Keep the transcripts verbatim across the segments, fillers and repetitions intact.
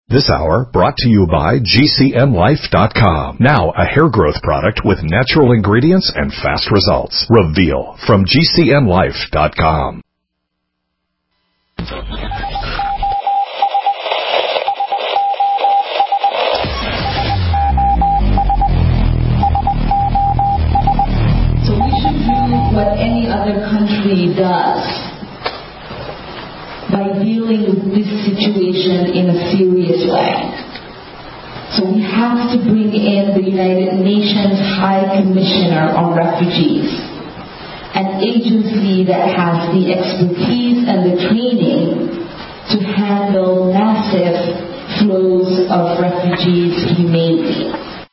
This hour brought to you by G C N Life dot com. Now a hair growth product with natural ingredients and fast results. Reveal from G C N Life dot com. So we should do what any other country does by dealing with this situation in a serious way. So we have to bring in the United Nations High Commissioner on Refugees, an agency that has the expertise and the training to handle massive flows of refugees humanely.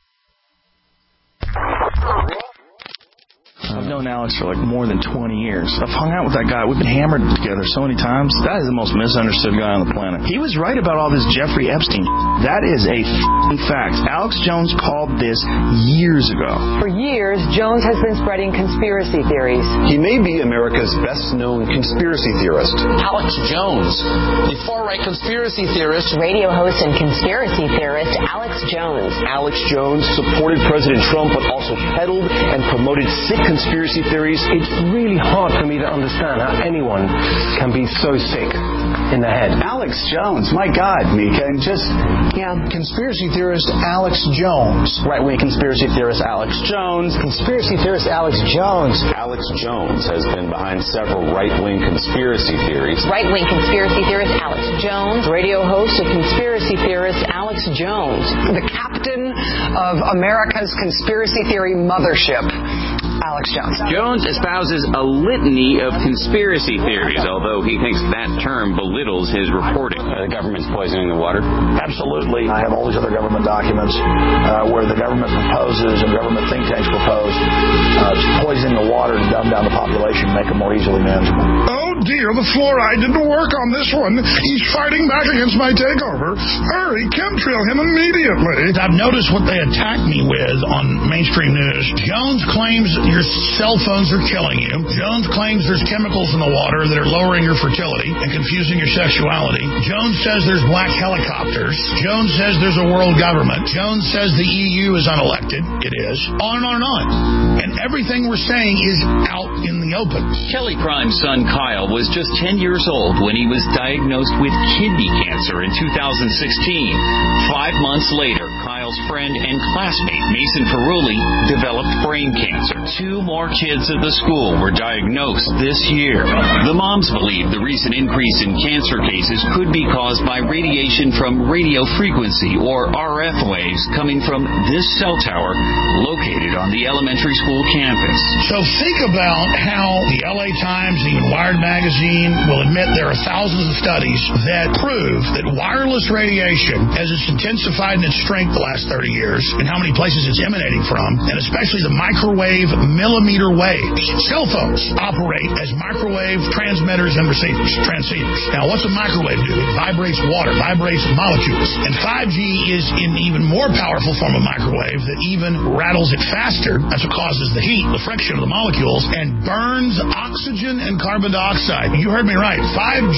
I've known Alex for like more than twenty years. I've hung out with that guy. We've been hammered together so many times. That is the most misunderstood guy on the planet. He was right about all this Jeffrey Epstein. That is a f***ing fact. Alex Jones called this years ago. For years, Jones has been spreading conspiracy theories. He may be America's best-known conspiracy theorist. Alex Jones, the far-right conspiracy theorist, Radio host and conspiracy theorist Alex Jones. Alex Jones supported President Trump, but also peddled and promoted sick conspiracy theories. It's really hard for me to understand how anyone can be so sick in the head. Alex Jones, my God, Mika, and just, yeah, conspiracy theorist Alex Jones. Right-wing conspiracy theorist Alex Jones. Conspiracy theorist Alex Jones. Alex Jones has been behind several right-wing conspiracy theories. Right-wing conspiracy theorist Alex Jones. Radio host and conspiracy theorist Alex Jones. the captain of America's conspiracy theory mothership, Alex Jones. Jones espouses a litany of conspiracy theories, although he thinks that term belittles his reporting. Uh, the government's poisoning the water? Absolutely. I have all these other government documents uh, where the government proposes and government think tanks propose uh, poisoning the water to dumb down the population, make them more easily manageable. Oh dear, the fluoride didn't work on this one. He's fighting back against my takeover. Hurry, chemtrail him immediately. I've noticed what they attack me with on mainstream news. Jones claims your cell phones are killing you. Jones claims there's chemicals in the water that are lowering your fertility and confusing your sexuality. Jones says there's black helicopters. Jones says there's a world government. Jones says the E U is unelected. It is. On and on and on. And everything we're saying is out in the open. Kelly Prime's son Kyle was just ten years old when he was diagnosed with kidney cancer in two thousand sixteen. Five months later, Kyle's friend and classmate Mason Ferrulli developed brain cancer. Two more kids at the school were diagnosed this year. The moms believe the recent increase in cancer cases could be caused by radiation from radio frequency, or R F waves, coming from this cell tower located on the elementary school campus. So think about how the L A Times and even Wired magazine will admit there are thousands of studies that prove that wireless radiation, as it's intensified in its strength the last thirty years, and how many places it's emanating from, and especially the microwave millimeter waves. Cell phones operate as microwave transmitters and receivers, transceivers. Now, what's a microwave do? It vibrates water, vibrates molecules. And five G is an even more powerful form of microwave that even rattles it faster. That's what causes the heat, the friction of the molecules, and burns oxygen and carbon dioxide. You heard me right. five G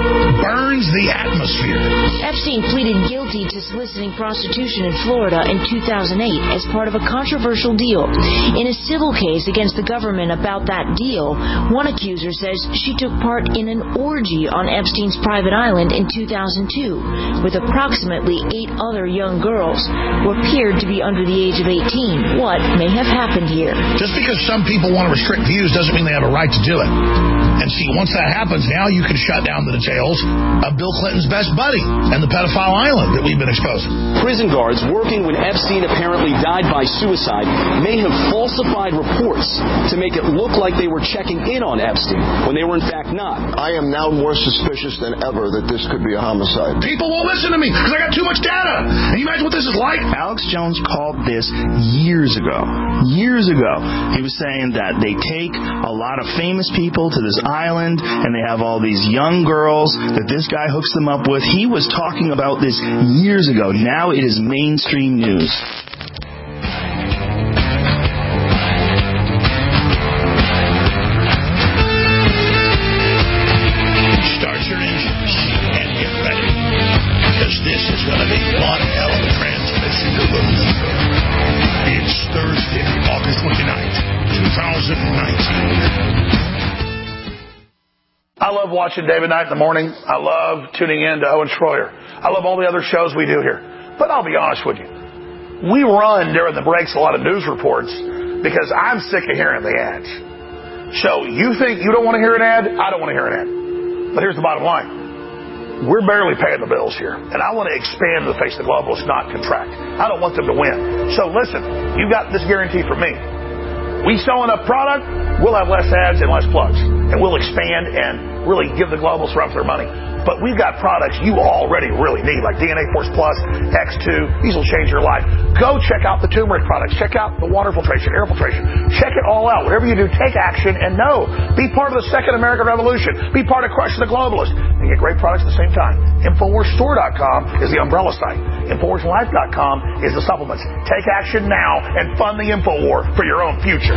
burns the atmosphere. Epstein pleaded guilty to soliciting prostitution in Florida in two thousand eight as part of a controversial deal. In a civil case against the government about that deal, one accuser says she took part in an orgy on Epstein's private island in two thousand two with approximately eight other young girls who appeared to be under the age of eighteen. What may have happened here? Just because some people want to restrict views doesn't mean they have a right to do it. And see, once that happens, now you can shut down the details of Bill Clinton's best buddy and the pedophile island that we've been exposing. Prison guards working when Epstein apparently died by suicide may have falsified reports to make it look like they were checking in on Epstein when they were in fact not. I am now more suspicious than ever that this could be a homicide. People won't listen to me because I got too much data. Can you imagine what this is like? Alex Jones called this years ago. Years ago. He was saying that they take a lot of famous people to this island and they have all these young girls that this guy hooks them up with. He was talking about this years ago. Now it is mainstream news. Start your engines and get ready, because this is going to of a one hell of a transmission. It's Thursday, August twenty-ninth, twenty nineteen. I love watching David Knight in the morning. I love tuning in to Owen Schroyer. I love all the other shows we do here. But I'll be honest with you. We run during the breaks a lot of news reports because I'm sick of hearing the ads. So you think you don't want to hear an ad? I don't want to hear an ad. But here's the bottom line. We're barely paying the bills here. And I want to expand the face of the globalists, not contract. I don't want them to win. So listen, you got this guarantee from me. We sell enough product, we'll have less ads and less plugs. And we'll expand and really give the globalists run for their money. But we've got products you already really need, like D N A Force Plus, X two. These will change your life. Go check out the turmeric products. Check out the water filtration, air filtration. Check it all out. Whatever you do, take action and know. Be part of the second American Revolution. Be part of crushing the globalists. And get great products at the same time. Infowars Store dot com is the umbrella site. Infowars Life dot com is the supplements. Take action now and fund the InfoWar for your own future.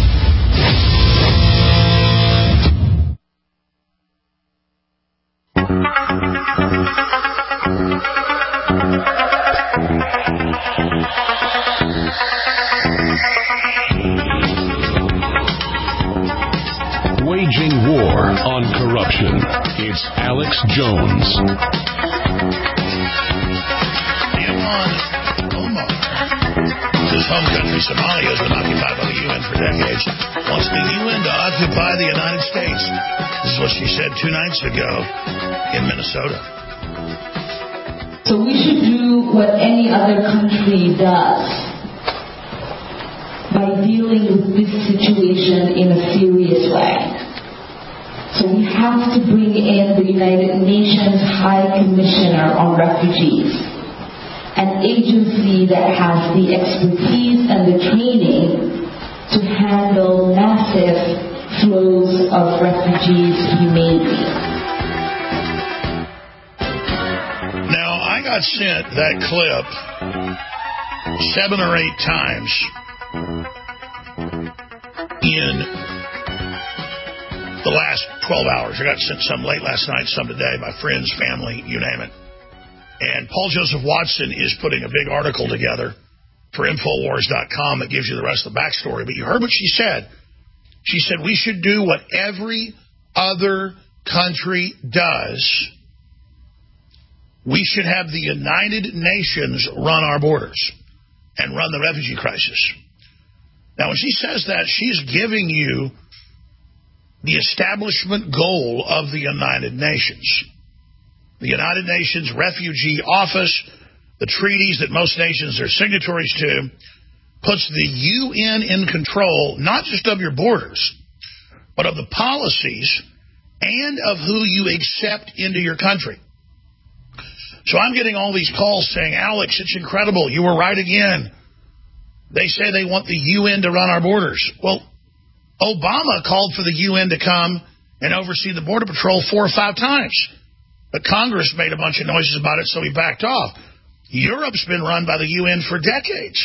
Waging war on corruption. It's Alex Jones. Ilhan Omar, whose home country Somalia has been occupied by the U N for decades, wants the U N to occupy the United States. This is what she said two nights ago in Minnesota. So we should do what any other country does by dealing with this situation in a serious way. So we have to bring in the United Nations High Commissioner on Refugees, an agency that has the expertise and the training to handle massive flows of refugees humanely. Now, I got sent that clip seven or eight times in the last twelve hours. I got sent some late last night, some today, by friends, family, you name it. And Paul Joseph Watson is putting a big article together for Infowars dot com that gives you the rest of the backstory. But you heard what she said. She said we should do what every other country does. We should have the United Nations run our borders and run the refugee crisis. Now, when she says that, she's giving you the establishment goal of the United Nations. The United Nations Refugee Office, the treaties that most nations are signatories to, puts the U N in control, not just of your borders, but of the policies and of who you accept into your country. So I'm getting all these calls saying, Alex, it's incredible. You were right again. They say they want the U N to run our borders. Well, Obama called for the U N to come and oversee the Border Patrol four or five times. But Congress made a bunch of noises about it, so he backed off. Europe's been run by the U N for decades.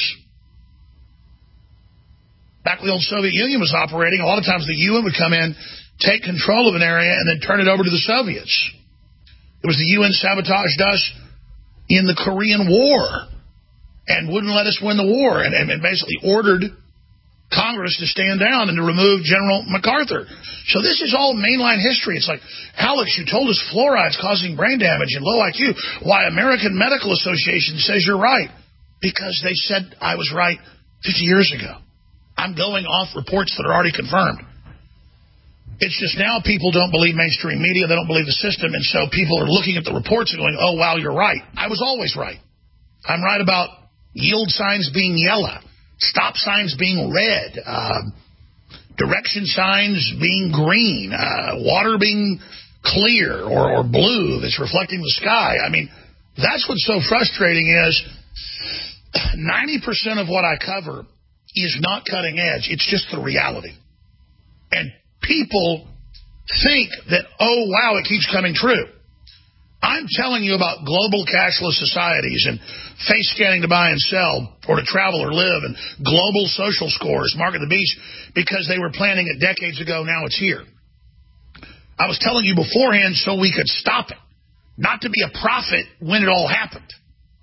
Back when the old Soviet Union was operating, a lot of times the U N would come in, take control of an area, and then turn it over to the Soviets. It was the U N sabotaged us in the Korean War and wouldn't let us win the war, and, and, and basically ordered Congress to stand down and to remove General MacArthur. So this is all mainline history. It's like, Alex, you told us fluoride's causing brain damage and low I Q. Why, American Medical Association says you're right. Because they said I was right fifty years ago. I'm going off reports that are already confirmed. It's just now people don't believe mainstream media. They don't believe the system. And so people are looking at the reports and going, oh, wow, you're right. I was always right. I'm right about yield signs being yellow, stop signs being red, uh, direction signs being green, uh, water being clear or, or blue that's reflecting the sky. I mean, that's what's so frustrating is ninety percent of what I cover is not cutting edge. It's just the reality. And people think that, oh, wow, it keeps coming true. I'm telling you about global cashless societies and face scanning to buy and sell or to travel or live and global social scores, Mark at the Beach, because they were planning it decades ago. Now it's here. I was telling you beforehand so we could stop it, not to be a prophet when it all happened.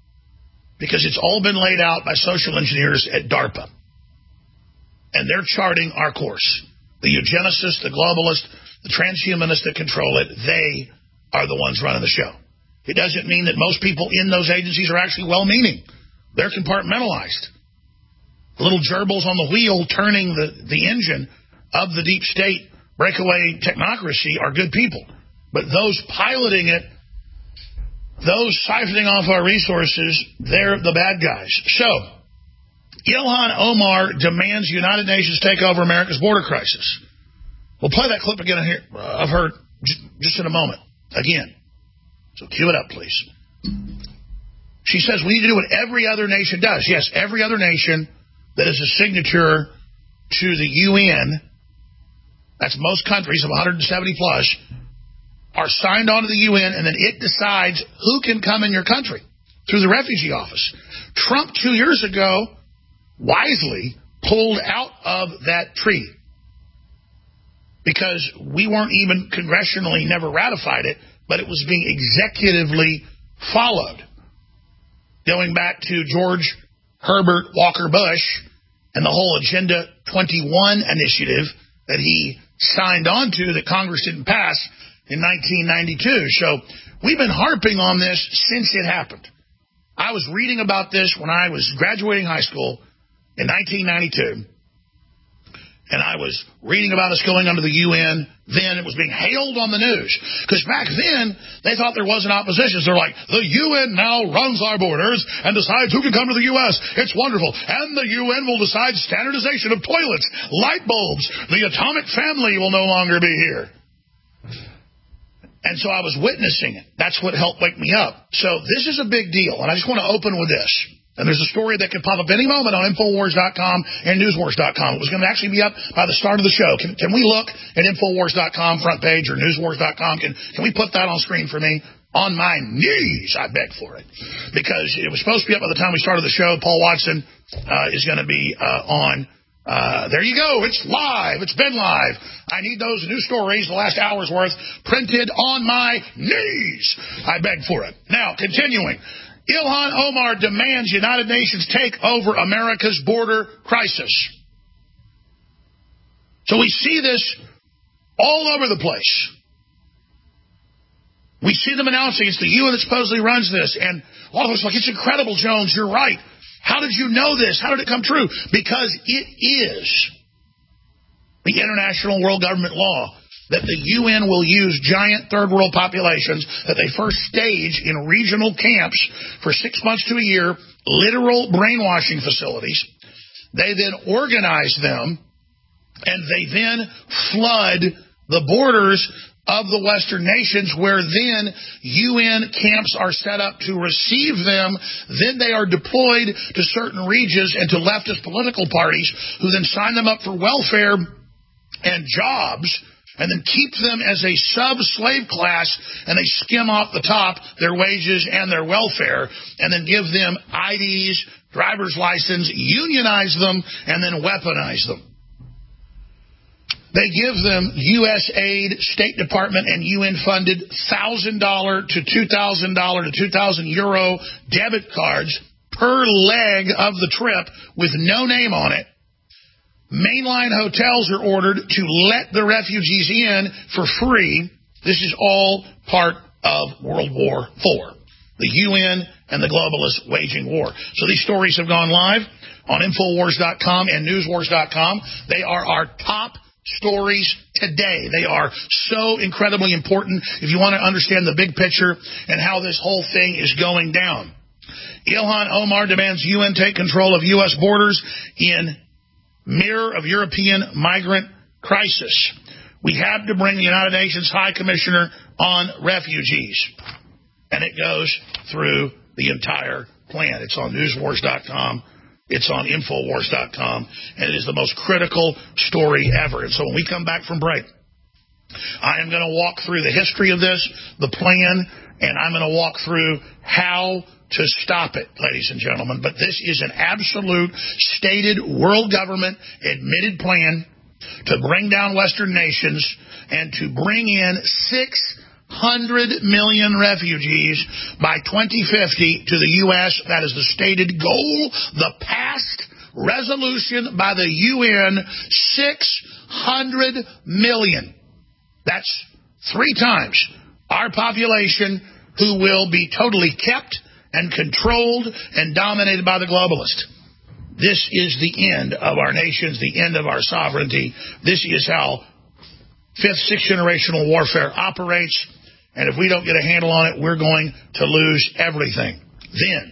because it's all been laid out by social engineers at DARPA. And they're charting our course. The eugenicists, the globalists, the transhumanists that control it, they are the ones running the show. It doesn't mean that most people in those agencies are actually well-meaning. They're compartmentalized. Little gerbils on the wheel turning the, the engine of the deep state breakaway technocracy are good people. But those piloting it, those siphoning off our resources, they're the bad guys. So, Ilhan Omar demands United Nations take over America's border crisis. We'll play that clip again here of her just in a moment. Again. So cue it up, please. She says we need to do what every other nation does. Yes, every other nation that is a signature to the U N, that's most countries of one hundred seventy plus, are signed on to the U N, and then it decides who can come in your country through the refugee office. Trump, two years ago, wisely pulled out of that treaty because we weren't even congressionally never ratified it, but it was being executively followed. Going back to George Herbert Walker Bush and the whole Agenda twenty-one initiative that he signed on to that Congress didn't pass in nineteen ninety-two. So we've been harping on this since it happened. I was reading about this when I was graduating high school in nineteen ninety-two, and I was reading about us going under the U N. Then it was being hailed on the news, because back then they thought there wasn't opposition. They're like, the U N now runs our borders and decides who can come to the U S. It's wonderful. And the U N will decide standardization of toilets, light bulbs. The atomic family will no longer be here. And so I was witnessing it. That's what helped wake me up. So this is a big deal, and I just want to open with this. And there's a story that could pop up any moment on Infowars dot com and Newswars dot com. It was going to actually be up by the start of the show. Can, can we look at Infowars dot com front page or Newswars dot com? Can, can we put that on screen for me? On my knees, I beg for it. Because it was supposed to be up by the time we started the show. Paul Watson uh, is going to be uh, on. Uh, there you go. It's live. It's been live. I need those news stories, the last hour's worth, printed on my knees. I beg for it. Now, continuing. Ilhan Omar demands United Nations take over America's border crisis. So we see this all over the place. We see them announcing it's the U N that supposedly runs this. And a lot of us are like, it's incredible, Jones. You're right. How did you know this? How did it come true? Because it is the international world government law that the U N will use giant third world populations that they first stage in regional camps for six months to a year, literal brainwashing facilities. They then organize them, and they then flood the borders of the Western nations, where then U N camps are set up to receive them. Then they are deployed to certain regions and to leftist political parties, who then sign them up for welfare and jobs, and then keep them as a sub-slave class, and they skim off the top their wages and their welfare, and then give them I Ds, driver's license, unionize them, and then weaponize them. They give them U S aid, State Department, and U N-funded one thousand dollars to two thousand dollars to two thousand euro debit cards per leg of the trip with no name on it. Mainline hotels are ordered to let the refugees in for free. This is all part of World War Four. The U N and the globalists waging war. So these stories have gone live on Infowars dot com and Newswars dot com. They are our top stories today. They are so incredibly important if you want to understand the big picture and how this whole thing is going down. Ilhan Omar demands U N take control of U S borders in mirror of European migrant crisis. We have to bring the United Nations High Commissioner on Refugees. And it goes through the entire plan. It's on Newswars dot com. It's on Infowars dot com. And it is the most critical story ever. And so when we come back from break, I am going to walk through the history of this, the plan, and I'm going to walk through how to stop it, ladies and gentlemen. But this is an absolute stated world government admitted plan to bring down Western nations and to bring in six hundred million refugees by twenty fifty to the U S That is the stated goal, the past resolution by the U N, six hundred million. That's three times our population who will be totally kept and controlled and dominated by the globalist. This is the end of our nations, the end of our sovereignty. This is how fifth, sixth generational warfare operates. And if we don't get a handle on it, we're going to lose everything. Then,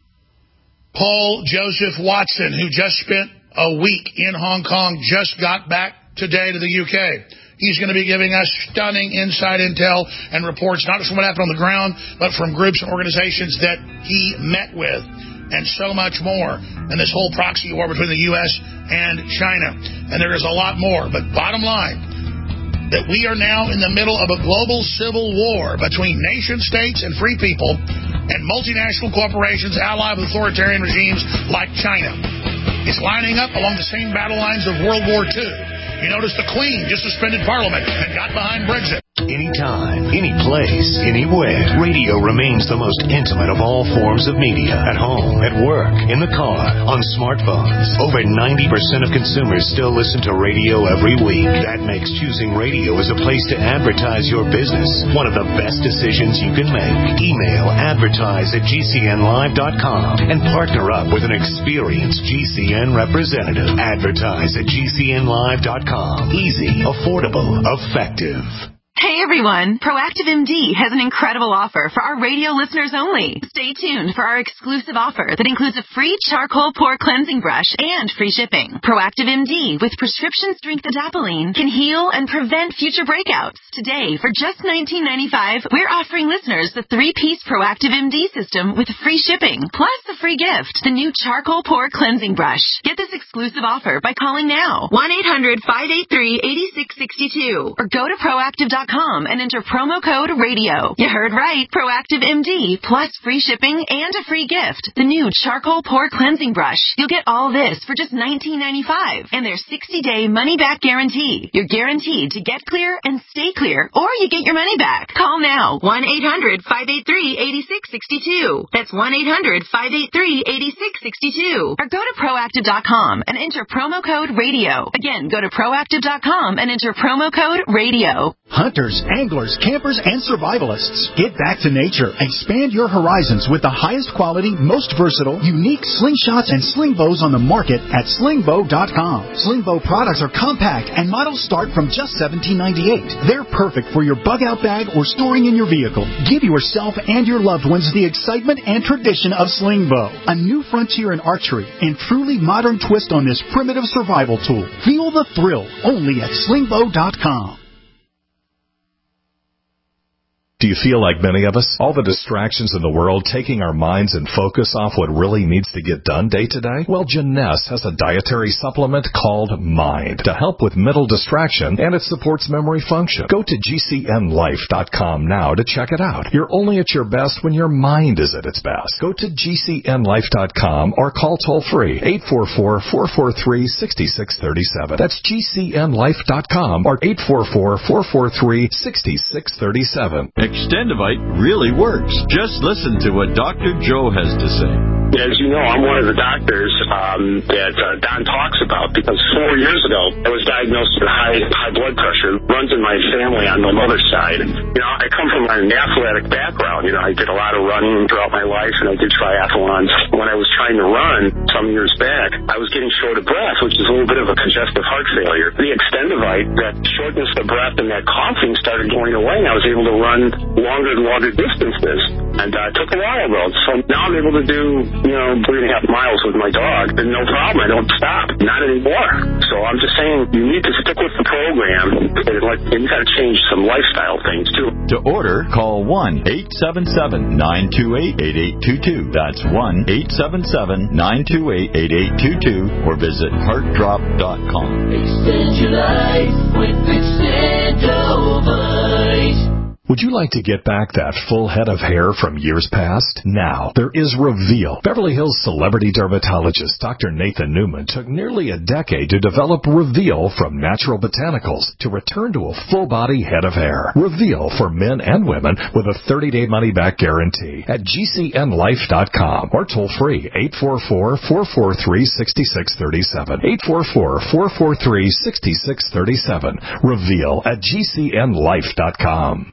Paul Joseph Watson, who just spent a week in Hong Kong, just got back today to the U K. He's going to be giving us stunning inside intel and reports, not just from what happened on the ground, but from groups and organizations that he met with, and so much more. And this whole proxy war between the U S and China. And there is a lot more. But bottom line, that we are now in the middle of a global civil war between nation states and free people and multinational corporations allied with authoritarian regimes like China. It's lining up along the same battle lines of World War Two. You notice the Queen just suspended Parliament and got behind Brexit. Anytime, any place, anywhere, radio remains the most intimate of all forms of media. At home, at work, in the car, on smartphones. Over ninety percent of consumers still listen to radio every week. That makes choosing radio as a place to advertise your business one of the best decisions you can make. Email advertise at G C N live dot com and partner up with an experienced G C N representative. Advertise at G C N live dot com. Easy, affordable, effective. Hey everyone, Proactive M D has an incredible offer for our radio listeners only. Stay tuned for our exclusive offer that includes a free charcoal pore cleansing brush and free shipping. Proactive M D with prescription strength adapalene can heal and prevent future breakouts. Today, for just nineteen ninety-five dollars, we're offering listeners the three-piece Proactive M D system with free shipping, plus the free gift, the new charcoal pore cleansing brush. Get this exclusive offer by calling now, one eight hundred, five eight three, eight six six two, or go to proactive dot com and enter promo code radio. You heard right. Proactive M D plus free shipping and a free gift. The new charcoal pore cleansing brush. You'll get all this for just nineteen ninety-five dollars and their sixty-day money-back guarantee. You're guaranteed to get clear and stay clear, or you get your money back. Call now. one eight hundred, five eight three, eight six six two. That's one eight hundred, five eight three, eight six six two. Or go to proactive dot com and enter promo code radio. Again, go to proactive dot com and enter promo code radio. Hunters, anglers, campers, and survivalists. Get back to nature. Expand your horizons with the highest quality, most versatile, unique slingshots and sling bows on the market at sling bow dot com. Sling bow products are compact and models start from just seventeen ninety-eight. They're perfect for your bug-out bag or storing in your vehicle. Give yourself and your loved ones the excitement and tradition of sling bow. A new frontier in archery and truly modern twist on this primitive survival tool. Feel the thrill only at sling bow dot com. Do you feel like many of us? All the distractions in the world taking our minds and focus off what really needs to get done day to day? Well, Jeunesse has a dietary supplement called Mind to help with mental distraction, and it supports memory function. Go to G C N life dot com now to check it out. You're only at your best when your mind is at its best. Go to G C N life dot com or call toll-free eight four four, four four three, six six three seven. That's G C N life dot com or eight four four, four four three, six six three seven. Extendivite really works. Just listen to what Doctor Joe has to say. As you know, I'm one of the doctors um, that uh, Don talks about, because four years ago I was diagnosed with high high blood pressure. It runs in my family on my mother's side. You know, I come from an athletic background. You know, I did a lot of running throughout my life, and I did triathlons. When I was trying to run some years back, I was getting short of breath, which is a little bit of a congestive heart failure. The Extendivite, that shortness of breath and that coughing started going away, and I was able to run longer and longer distances. And uh, it took a while, though. So now I'm able to do, you know, three and a half miles with my dog, and no problem. I don't stop. Not anymore. So I'm just saying, you need to stick with the program, and, like, and you got to change some lifestyle things, too. To order, call one eight seven seven, nine two eight, eight eight two two. That's one eight seven seven, nine two eight, eight eight two two, or visit heart drop dot com. Extend your life with Extendivite. Would you like to get back that full head of hair from years past? Now, there is Reveal. Beverly Hills celebrity dermatologist Doctor Nathan Newman took nearly a decade to develop Reveal from natural botanicals to return to a full-body head of hair. Reveal for men and women with a thirty-day money-back guarantee at G C N life dot com or toll-free eight four four, four four three, six six three seven. eight four four, four four three, six six three seven. Reveal at G C N life dot com.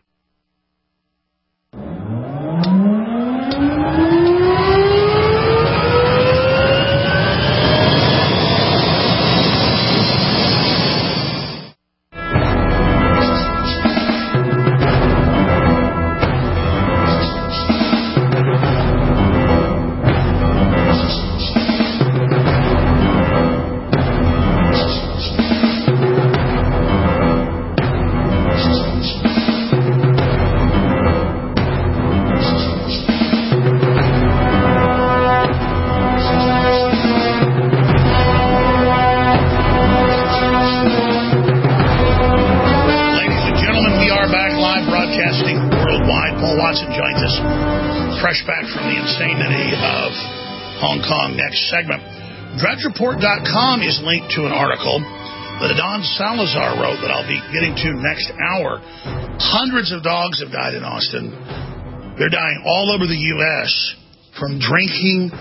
Segment. Drudge Report dot com is linked to an article that Don Salazar wrote that I'll be getting to next hour. Hundreds of dogs have died in Austin. They're dying all over the U S from drinking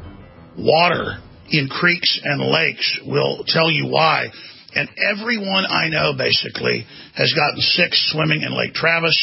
water in creeks and lakes. We'll tell you why. And everyone I know basically has gotten sick swimming in Lake Travis,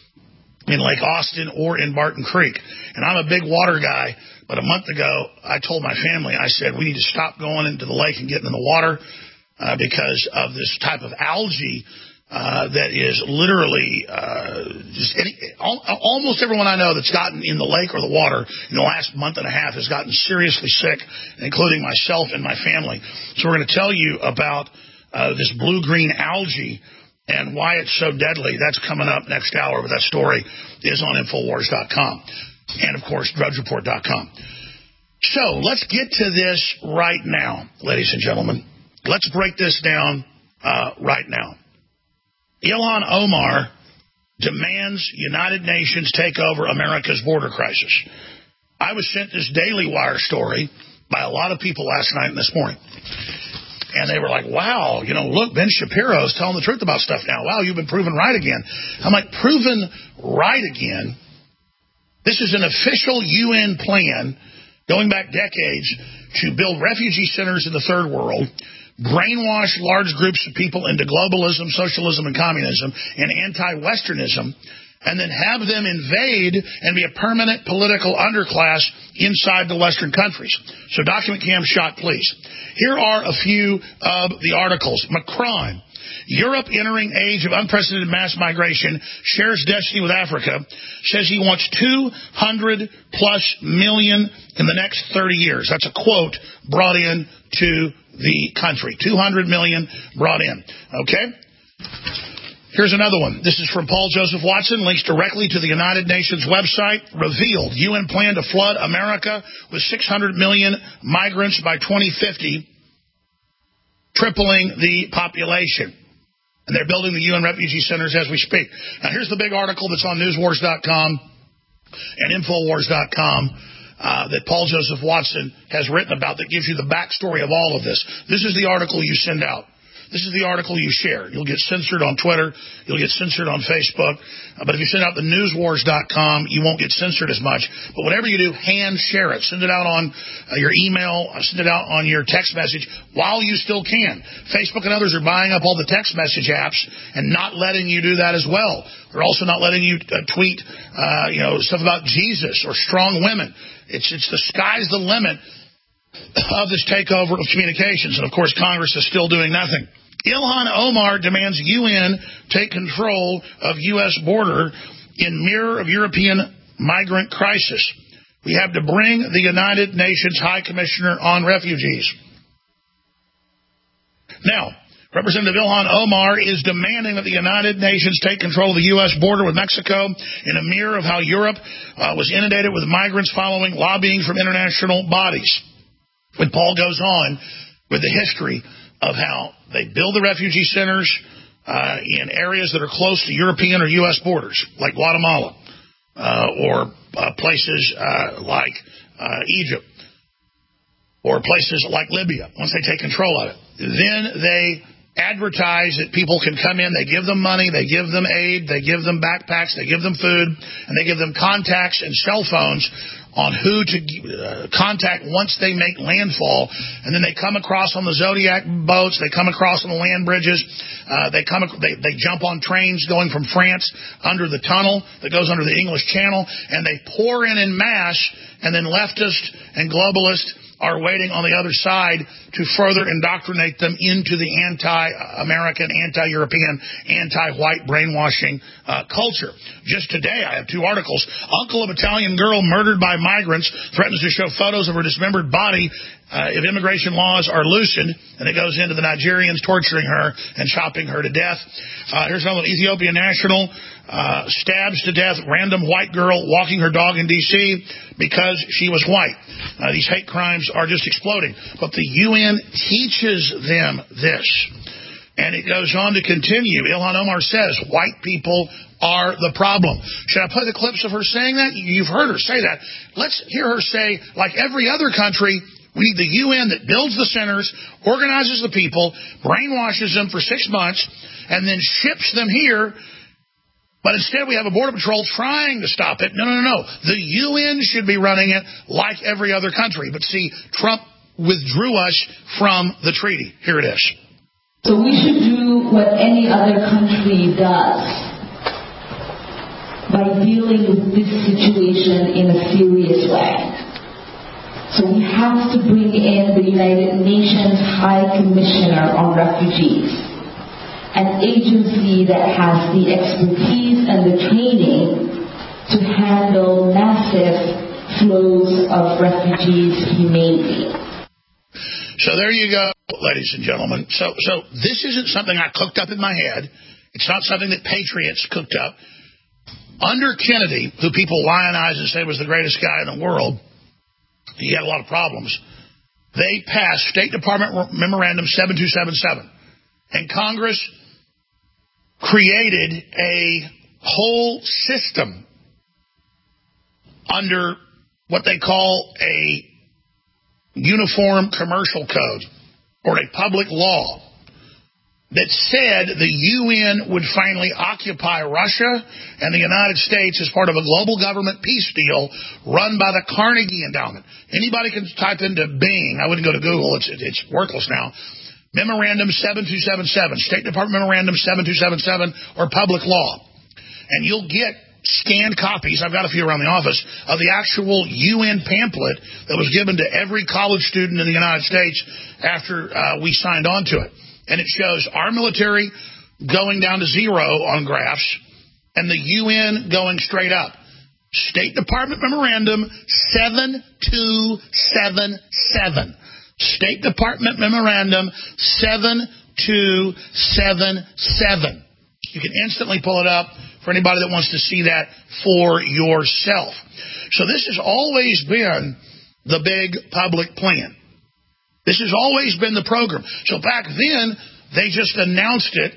in Lake Austin, or in Barton Creek. And I'm a big water guy. But a month ago, I told my family, I said, we need to stop going into the lake and getting in the water uh, because of this type of algae uh, that is literally uh, just any, almost everyone I know that's gotten in the lake or the water in the last month and a half has gotten seriously sick, including myself and my family. So we're going to tell you about uh, this blue-green algae and why it's so deadly. That's coming up next hour, but that story is on Infowars dot com. And, of course, Drudge Report dot com. So let's get to this right now, ladies and gentlemen. Let's break this down uh, right now. Ilhan Omar demands United Nations take over America's border crisis. I was sent this Daily Wire story by a lot of people last night and this morning. And they were like, wow, you know, look, Ben Shapiro is telling the truth about stuff now. Wow, you've been proven right again. I'm like, proven right again? This is an official U N plan going back decades to build refugee centers in the third world, brainwash large groups of people into globalism, socialism, and communism, and anti-Westernism, and then have them invade and be a permanent political underclass inside the Western countries. So document cam shot, please. Here are a few of the articles. Macron. Europe entering age of unprecedented mass migration, shares destiny with Africa, says he wants two hundred plus million in the next thirty years. That's a quote brought in to the country. two hundred million brought in. Okay? Here's another one. This is from Paul Joseph Watson, links directly to the United Nations website. Revealed, U N plan to flood America with six hundred million migrants by twenty fifty, tripling the population. And they're building the U N refugee centers as we speak. Now, here's the big article that's on News Wars dot com and Infowars dot com uh, that Paul Joseph Watson has written about that gives you the backstory of all of this. This is the article you send out. This is the article you share. You'll get censored on Twitter. You'll get censored on Facebook. Uh, but if you send out the News Wars dot com, you won't get censored as much. But whatever you do, hand share it. Send it out on uh, your email. Uh, send it out on your text message while you still can. Facebook and others are buying up all the text message apps and not letting you do that as well. They're also not letting you uh, tweet, uh, you know, stuff about Jesus or strong women. It's, it's the sky's the limit of this takeover of communications. And, of course, Congress is still doing nothing. Ilhan Omar demands U N take control of U S border in mirror of European migrant crisis. We have to bring the United Nations High Commissioner on Refugees. Now, Representative Ilhan Omar is demanding that the United Nations take control of the U S border with Mexico in a mirror of how Europe uh, was inundated with migrants following lobbying from international bodies. When Paul goes on with the history of how they build the refugee centers, uh, in areas that are close to European or U S borders, like Guatemala, uh, or uh, places uh, like uh, Egypt, or places like Libya, once they take control of it. Then they advertise that people can come in, they give them money, they give them aid, they give them backpacks, they give them food, and they give them contacts and cell phones on who to uh, contact once they make landfall. And then they come across on the Zodiac boats, they come across on the land bridges, uh, they come, they, they jump on trains going from France under the tunnel that goes under the English Channel, and they pour in in mass, and then leftists and globalists are waiting on the other side to further indoctrinate them into the anti-American, anti-European, anti-white brainwashing uh, culture. Just today, I have two articles. Uncle of Italian girl murdered by migrants threatens to show photos of her dismembered body uh, if immigration laws are loosened. And it goes into the Nigerians torturing her and chopping her to death. Uh, here's another Ethiopian national uh, stabs to death random white girl walking her dog in D C because she was white. Uh, these hate crimes are just exploding. But the U N teaches them this. And it goes on to continue. Ilhan Omar says white people are the problem. Should I play the clips of her saying that? You've heard her say that. Let's hear her say, like every other country, we need the U N that builds the centers, organizes the people, brainwashes them for six months, and then ships them here. But instead we have a border patrol trying to stop it. No, no, no, no. The U N should be running it like every other country. But see, Trump withdrew us from the treaty. Here it is. So we should do what any other country does by dealing with this situation in a serious way. So we have to bring in the United Nations High Commissioner on Refugees, an agency that has the expertise and the training to handle massive flows of refugees humanely. So there you go, ladies and gentlemen. So, so this isn't something I cooked up in my head. It's not something that patriots cooked up. Under Kennedy, who people lionize and say was the greatest guy in the world, he had a lot of problems. They passed State Department Memorandum seven two seven seven. And Congress created a whole system under what they call a uniform commercial code or a public law that said the U N would finally occupy Russia and the United States as part of a global government peace deal run by the Carnegie Endowment. Anybody can type into Bing. I wouldn't go to Google. It's, it's worthless now. Memorandum seven two seven seven, State Department Memorandum seven two seven seven, or public law. And you'll get scanned copies, I've got a few around the office, of the actual U N pamphlet that was given to every college student in the United States after uh, we signed on to it. And it shows our military going down to zero on graphs and the U N going straight up. State Department Memorandum seven two seven seven. State Department Memorandum seven two seven seven. You can instantly pull it up for anybody that wants to see that for yourself. So this has always been the big public plan. This has always been the program. So back then, they just announced it.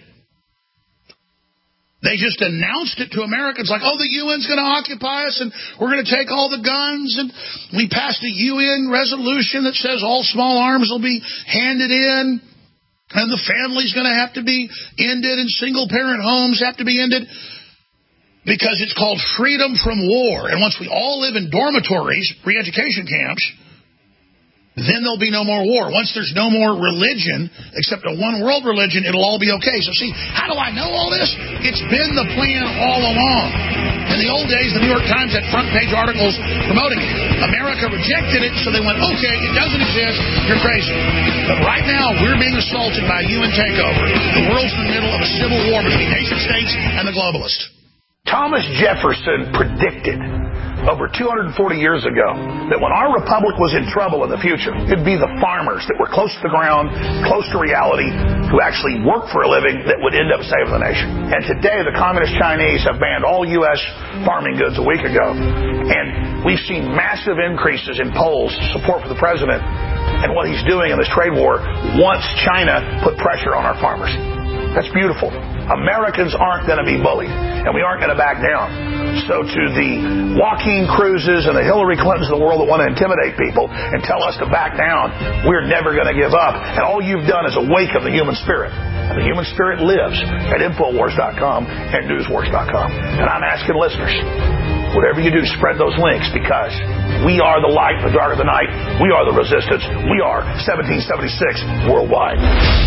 They just announced it to Americans like, oh, the U N's going to occupy us and we're going to take all the guns. And we passed a U N resolution that says all small arms will be handed in and the family's going to have to be ended and single-parent homes have to be ended because it's called freedom from war. And once we all live in dormitories, re-education camps, then there'll be no more war. Once there's no more religion, except a one-world religion, it'll all be okay. So see, how do I know all this? It's been the plan all along. In the old days, the New York Times had front-page articles promoting it. America rejected it, so they went, okay, it doesn't exist, you're crazy. But right now, we're being assaulted by a U N takeover. The world's in the middle of a civil war between nation-states and the globalists. Thomas Jefferson predicted over two hundred forty years ago that when our republic was in trouble in the future, it'd be the farmers that were close to the ground, close to reality, who actually work for a living that would end up saving the nation. And today, the communist Chinese have banned all U S farming goods a week ago. And we've seen massive increases in polls support for the president and what he's doing in this trade war once China put pressure on our farmers. That's beautiful. Americans aren't going to be bullied, and we aren't going to back down. So to the Joaquin Cruzes and the Hillary Clintons of the world that want to intimidate people and tell us to back down, we're never going to give up. And all you've done is awaken the human spirit. And the human spirit lives at Infowars dot com and Newswars dot com. And I'm asking listeners, whatever you do, spread those links, because we are the light in the dark of the night. We are the resistance. We are seventeen seventy-six worldwide.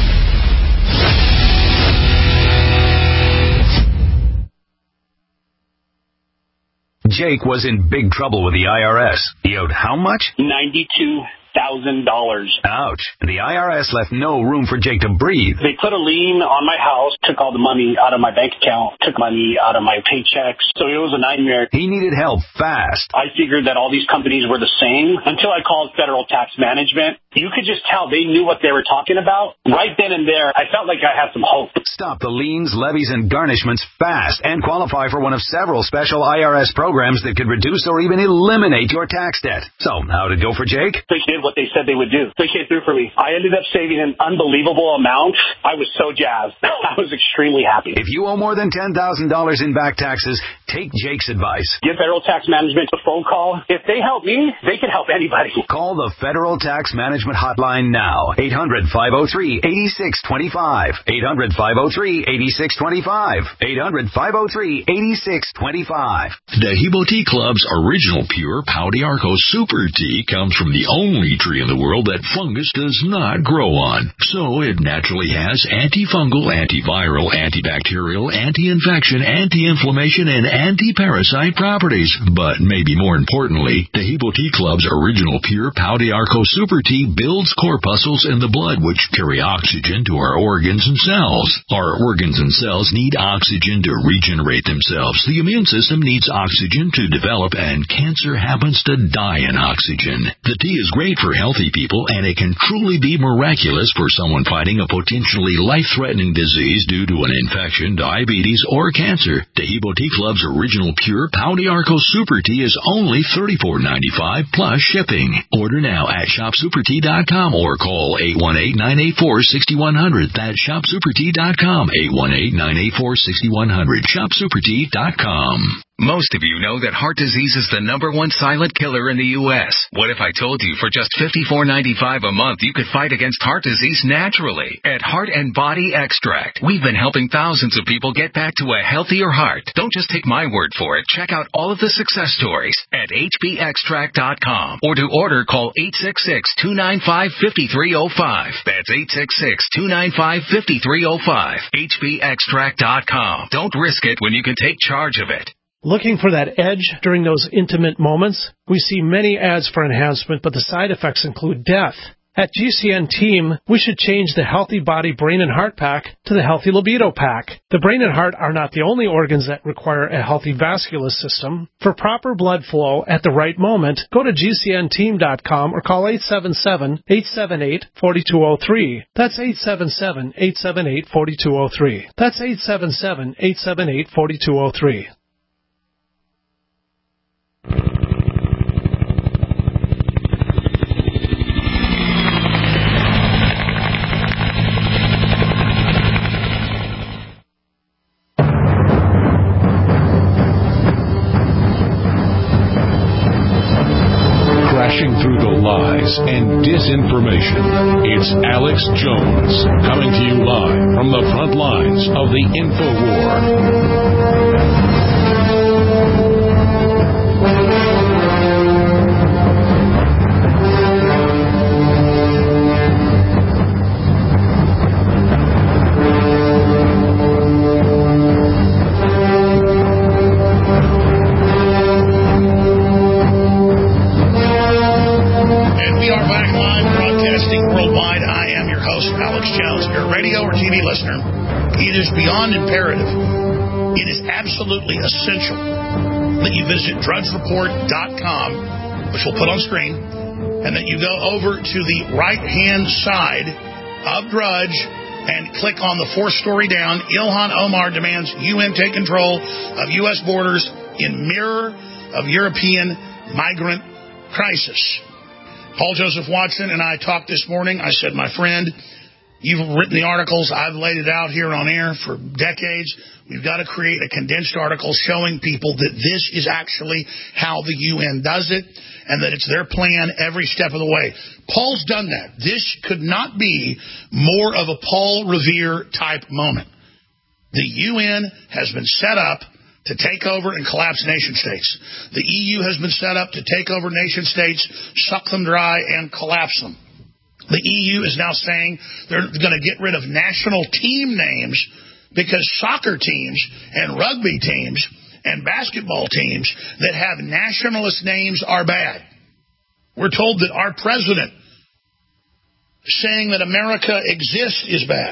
Jake was in big trouble with the I R S. He owed how much? ninety-two thousand dollars. Ouch. The I R S left no room for Jake to breathe. They put a lien on my house, took all the money out of my bank account, took money out of my paychecks. So it was a nightmare. He needed help fast. I figured that all these companies were the same until I called Federal Tax Management. You could just tell they knew what they were talking about. Right then and there, I felt like I had some hope. Stop the liens, levies, and garnishments fast and qualify for one of several special I R S programs that could reduce or even eliminate your tax debt. So, how'd it go for Jake? They did what they said they would do. They came through for me. I ended up saving an unbelievable amount. I was so jazzed. I was extremely happy. If you owe more than ten thousand dollars in back taxes, take Jake's advice. Give Federal Tax Management a phone call. If they help me, they can help anybody. Call the Federal Tax Management Hotline now. eight hundred, five oh three, eight six two five. eight hundred, five oh three, eight six two five. eight hundred, five oh three, eight six two five. Dahibo Tea Club's original pure Pau d'Arco Super Tea comes from the only tree in the world that fungus does not grow on. So it naturally has antifungal, antiviral, antibacterial, anti-infection, anti-inflammation, and anti-parasite properties. But maybe more importantly, Dahibo Tea Club's original pure Pau d'Arco Super Tea builds corpuscles in the blood which carry oxygen to our organs and cells. Our organs and cells need oxygen to regenerate themselves. The immune system needs oxygen to develop, and cancer happens to die in oxygen. The tea is great for healthy people, and it can truly be miraculous for someone fighting a potentially life-threatening disease due to an infection, diabetes, or cancer. Dahibo Tea Club's original pure Pau d'Arco Super Tea is only thirty-four dollars and ninety-five cents plus shipping. Order now at shop super tea dot com or call eight one eight, nine eight four, six one zero zero. That's shop super tea dot com, eight one eight, nine eight four, six one zero zero, shop super tea dot com. Most of you know that heart disease is the number one silent killer in the U S What if I told you for just fifty-four ninety-five a month you could fight against heart disease naturally? At Heart and Body Extract, we've been helping thousands of people get back to a healthier heart. Don't just take my word for it. Check out all of the success stories at h b extract dot com, or to order, call eight six six, two nine five, five three zero five. That's eight six six, two nine five, five three zero five. h b extract dot com. Don't risk it when you can take charge of it. Looking for that edge during those intimate moments? We see many ads for enhancement, but the side effects include death. At G C N Team, we should change the Healthy Body Brain and Heart Pack to the Healthy Libido Pack. The brain and heart are not the only organs that require a healthy vascular system. For proper blood flow at the right moment, go to G C N team dot com or call eight seven seven, eight seven eight, four two zero three. That's eight seven seven, eight seven eight, four two zero three. That's eight seven seven, eight seven eight, four two zero three. Crashing through the lies and disinformation, it's Alex Jones, coming to you live from the front lines of the InfoWar. Imperative. It is absolutely essential that you visit drudge report dot com, which we'll put on screen, and that you go over to the right-hand side of Drudge and click on the fourth story down. Ilhan Omar demands U N take control of U S borders in mirror of European migrant crisis. Paul Joseph Watson and I talked this morning. I said, my friend, You've written the articles. I've laid it out here on air for decades. We've got to create a condensed article showing people that this is actually how the U N does it and that it's their plan every step of the way. Paul's done that. This could not be more of a Paul Revere type moment. The U N has been set up to take over and collapse nation states. The E U has been set up to take over nation states, suck them dry, and collapse them. The E U is now saying they're going to get rid of national team names because soccer teams and rugby teams and basketball teams that have nationalist names are bad. We're told that our president saying that America exists is bad.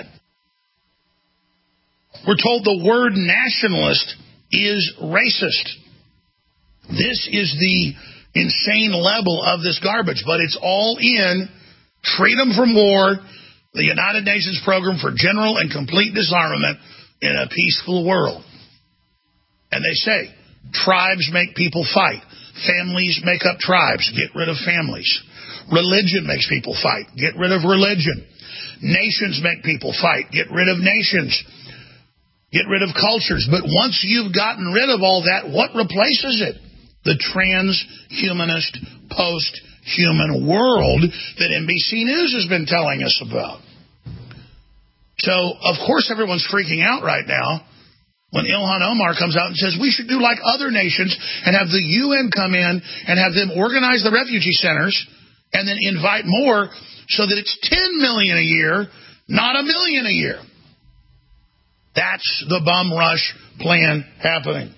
We're told the word nationalist is racist. This is the insane level of this garbage, but it's all in freedom from war, the United Nations program for general and complete disarmament in a peaceful world. And they say, tribes make people fight. Families make up tribes. Get rid of families. Religion makes people fight. Get rid of religion. Nations make people fight. Get rid of nations. Get rid of cultures. But once you've gotten rid of all that, what replaces it? The transhumanist, post-human world that N B C News has been telling us about. So, of course, everyone's freaking out right now when Ilhan Omar comes out and says we should do like other nations and have the U N come in and have them organize the refugee centers and then invite more so that it's ten million a year, not a million a year. That's the bum rush plan happening.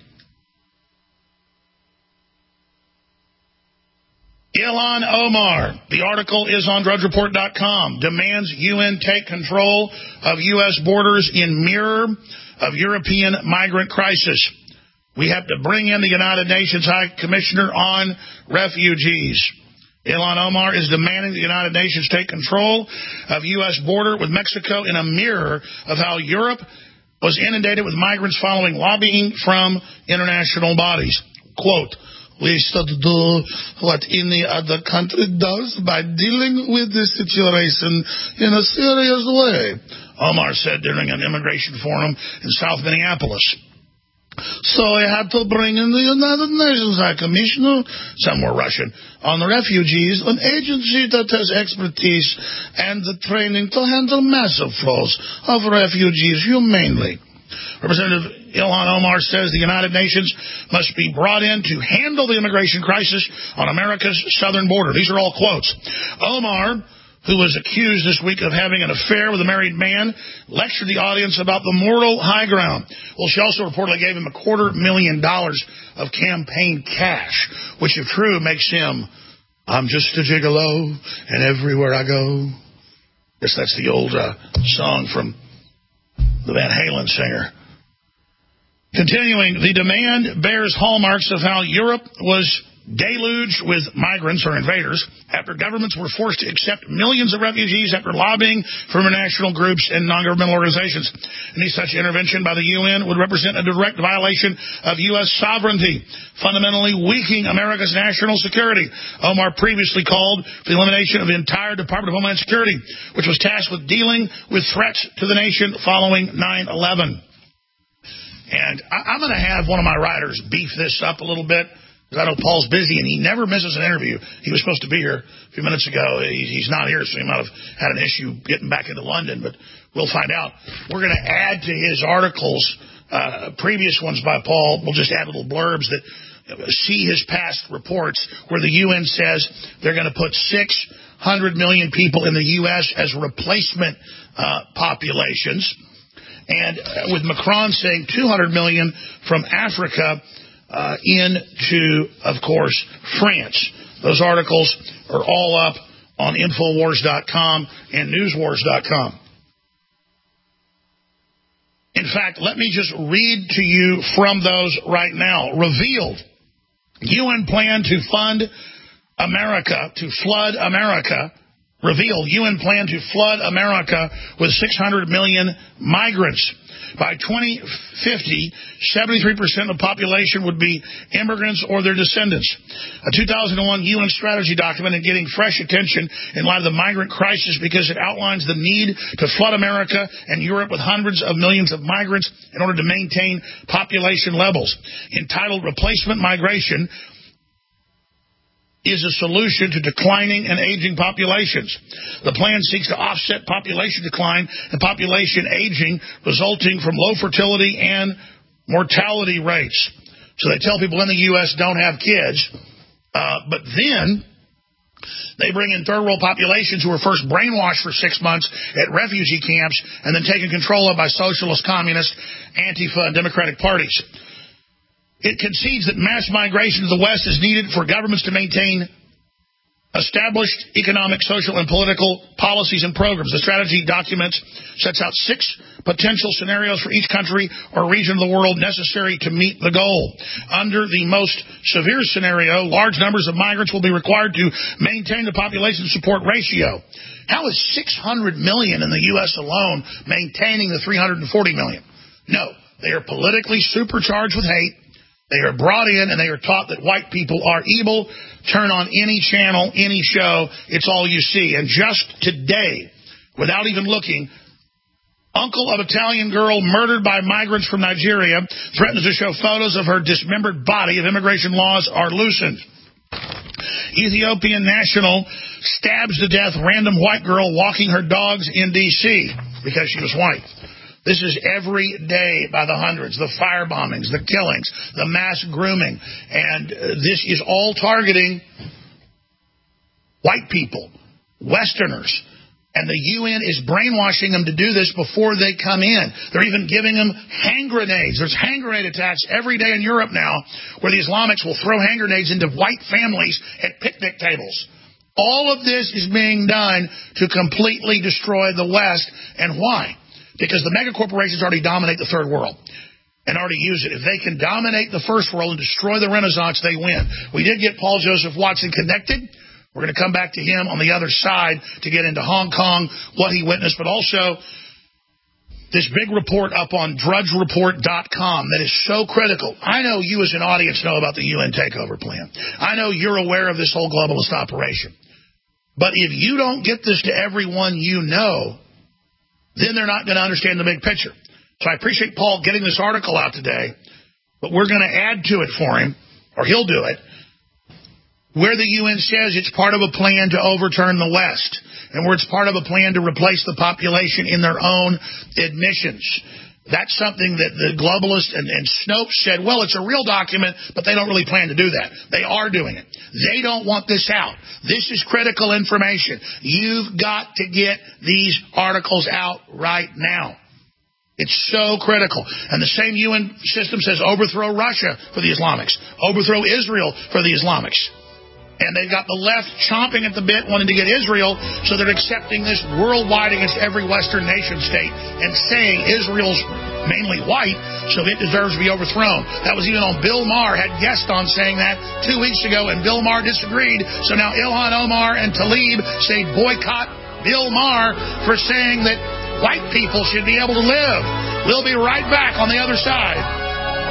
Ilhan Omar, the article is on drudge report dot com, demands U N take control of U S borders in mirror of European migrant crisis. We have to bring in the United Nations High Commissioner on Refugees. Ilhan Omar is demanding the United Nations take control of U S border with Mexico in a mirror of how Europe was inundated with migrants following lobbying from international bodies. Quote, we should do what any other country does by dealing with this situation in a serious way, Omar said during an immigration forum in South Minneapolis. So we had to bring in the United Nations High Commissioner, some were Russian, on the refugees, an agency that has expertise and the training to handle massive flows of refugees humanely. Representative Ilhan Omar says the United Nations must be brought in to handle the immigration crisis on America's southern border. These are all quotes. Omar, who was accused this week of having an affair with a married man, lectured the audience about the moral high ground. Well, she also reportedly gave him a quarter million dollars of campaign cash, which, if true, makes him, I'm just a gigolo, and everywhere I go. Yes, that's the old uh, song from the Van Halen singer. Continuing, the demand bears hallmarks of how Europe was deluged with migrants or invaders after governments were forced to accept millions of refugees after lobbying from international groups and non-governmental organizations. Any such intervention by the U N would represent a direct violation of U S sovereignty, fundamentally weakening America's national security. Omar previously called for the elimination of the entire Department of Homeland Security, which was tasked with dealing with threats to the nation following nine eleven. And I'm going to have one of my writers beef this up a little bit, because I know Paul's busy, and he never misses an interview. He was supposed to be here a few minutes ago. He's not here, so he might have had an issue getting back into London, but we'll find out. We're going to add to his articles, uh, previous ones by Paul. We'll just add little blurbs that see his past reports where the U N says they're going to put six hundred million people in the U S as replacement uh, populations. And with Macron saying two hundred million from Africa uh, into, of course, France. Those articles are all up on Infowars dot com and Newswars dot com. In fact, let me just read to you from those right now. Revealed, U N plan to fund America, to flood America revealed U N plan to flood America with six hundred million migrants. By twenty fifty, seventy-three percent of the population would be immigrants or their descendants. A two thousand one U N strategy document is getting fresh attention in light of the migrant crisis because it outlines the need to flood America and Europe with hundreds of millions of migrants in order to maintain population levels. Entitled Replacement Migration is a solution to declining and aging populations. The plan seeks to offset population decline and population aging resulting from low fertility and mortality rates. So they tell people in the U S don't have kids, uh, but then they bring in third world populations who were first brainwashed for six months at refugee camps and then taken control of by socialist, communist, Antifa, and Democratic parties. It concedes that mass migration to the West is needed for governments to maintain established economic, social, and political policies and programs. The strategy document sets out six potential scenarios for each country or region of the world necessary to meet the goal. Under the most severe scenario, large numbers of migrants will be required to maintain the population support ratio. How is six hundred million in the U S alone maintaining the three hundred forty million? No, they are politically supercharged with hate. They are brought in and they are taught that white people are evil. Turn on any channel, any show, it's all you see. And just today, without even looking, uncle of Italian girl murdered by migrants from Nigeria threatens to show photos of her dismembered body if immigration laws are loosened. Ethiopian national stabs to death random white girl walking her dogs in D C because she was white. This is every day by the hundreds, the fire bombings, the killings, the mass grooming. And uh, this is all targeting white people, Westerners. And the U N is brainwashing them to do this before they come in. They're even giving them hand grenades. There's hand grenade attacks every day in Europe now where the Islamics will throw hand grenades into white families at picnic tables. All of this is being done to completely destroy the West. And why? Because the mega corporations already dominate the third world and already use it. If they can dominate the first world and destroy the Renaissance, they win. We did get Paul Joseph Watson connected. We're going to come back to him on the other side to get into Hong Kong, what he witnessed, but also this big report up on drudge report dot com that is so critical. I know you as an audience know about the U N takeover plan. I know you're aware of this whole globalist operation. But if you don't get this to everyone you know, then they're not going to understand the big picture. So I appreciate Paul getting this article out today, but we're going to add to it for him, or he'll do it, where the U N says it's part of a plan to overturn the West, and where it's part of a plan to replace the population in their own admissions. That's something that the globalists and, and Snopes said, well, it's a real document, but they don't really plan to do that. They are doing it. They don't want this out. This is critical information. You've got to get these articles out right now. It's so critical. And the same U N system says overthrow Russia for the Islamics, overthrow Israel for the Islamics. And they've got the left chomping at the bit, wanting to get Israel, so they're accepting this worldwide against every Western nation state and saying Israel's mainly white, so it deserves to be overthrown. That was even on Bill Maher, had guests on saying that two weeks ago, and Bill Maher disagreed. So now Ilhan Omar and Tlaib say boycott Bill Maher for saying that white people should be able to live. We'll be right back on the other side.